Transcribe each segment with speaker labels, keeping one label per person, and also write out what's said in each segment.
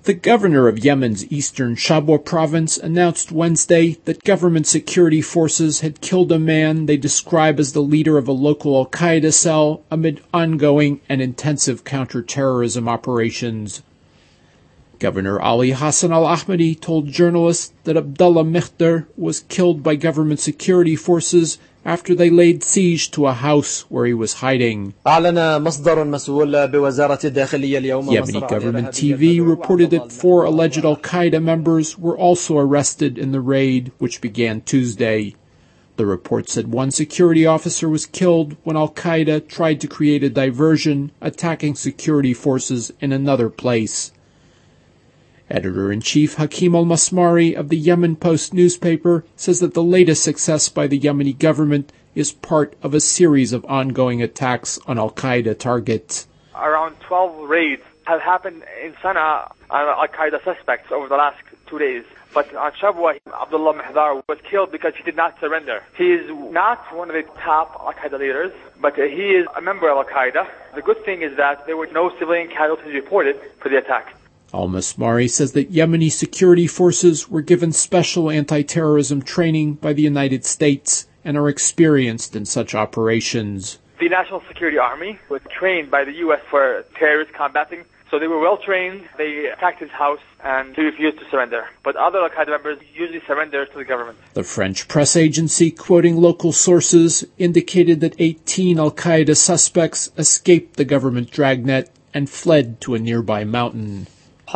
Speaker 1: The governor of Yemen's eastern Shabwa province announced Wednesday that government security forces had killed a man they describe as the leader of a local al-Qaeda cell amid ongoing and intensive counterterrorism operations. Governor Ali Hassan al-Ahmadi told journalists that Abdullah Mihdar was killed by government security forces after they laid siege to a house where he was hiding. Yemeni government TV reported that 4 alleged al-Qaeda members were also arrested in the raid, which began Tuesday. The report said one security officer was killed when al-Qaeda tried to create a diversion, attacking security forces in another place. Editor-in-Chief Hakim al-Masmari of the Yemen Post newspaper says that the latest success by the Yemeni government is part of a series of ongoing attacks on al-Qaeda targets.
Speaker 2: Around 12 raids have happened in Sana'a on al-Qaeda suspects over the last 2 days. But on Shabwa, Abdullah Mihdar was killed because he did not surrender. He is not one of the top al-Qaeda leaders, but he is a member of al-Qaeda. The good thing is that there were no civilian casualties reported for the attack.
Speaker 1: Al-Masmari says that Yemeni security forces were given special anti-terrorism training by the United States and are experienced in such operations.
Speaker 2: The National Security Army was trained by the U.S. for terrorist combating, so they were well trained. They attacked his house and he refused to surrender. But other al-Qaeda members usually surrender to the government.
Speaker 1: The French press agency, quoting local sources, indicated that 18 al-Qaeda suspects escaped the government dragnet and fled to a nearby mountain.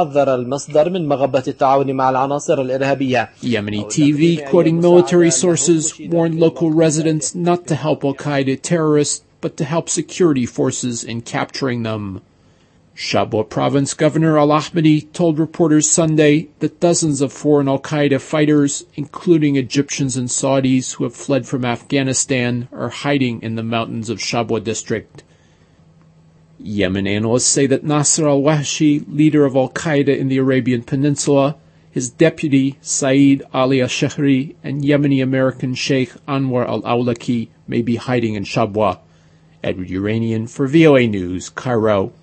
Speaker 1: Yemeni TV, quoting military sources, warned local residents not to help al-Qaeda terrorists, but to help security forces in capturing them. Shabwa province Governor al-Ahmadi told reporters Sunday that dozens of foreign al-Qaeda fighters, including Egyptians and Saudis who have fled from Afghanistan, are hiding in the mountains of Shabwa district. Yemen analysts say that Nasser al-Wahshi, leader of al-Qaeda in the Arabian Peninsula, his deputy, Saeed Ali al-Shahri, and Yemeni-American Sheikh Anwar al-Awlaki may be hiding in Shabwa. Edward Uranian for VOA News, Cairo.